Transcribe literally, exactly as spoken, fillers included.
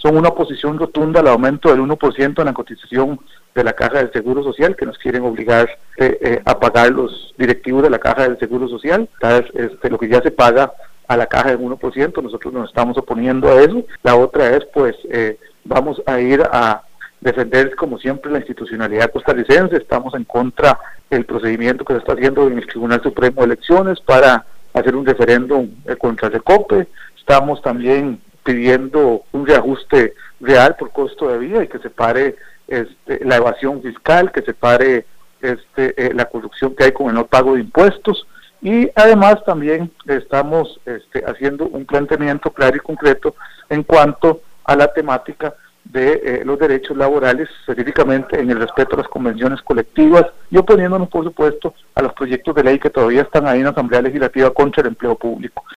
son una oposición rotunda al aumento del uno por ciento en la cotización de la Caja del Seguro Social, que nos quieren obligar eh, eh, a pagar los directivos de la Caja del Seguro Social. Entonces, este, lo que ya se paga a la Caja del uno por ciento, nosotros nos estamos oponiendo a eso. La otra es, pues, eh, vamos a ir a defender, como siempre, la institucionalidad costarricense. Estamos en contra del procedimiento que se está haciendo en el Tribunal Supremo de Elecciones para hacer un referéndum eh, contra el Recope. Estamos también pidiendo un reajuste real por costo de vida y que se pare este, la evasión fiscal, que se pare este, eh, la corrupción que hay con el no pago de impuestos. Y además también estamos este, haciendo un planteamiento claro y concreto en cuanto a la temática de eh, los derechos laborales, específicamente en el respeto a las convenciones colectivas, y oponiéndonos, por supuesto, a los proyectos de ley que todavía están ahí en la Asamblea Legislativa contra el empleo público.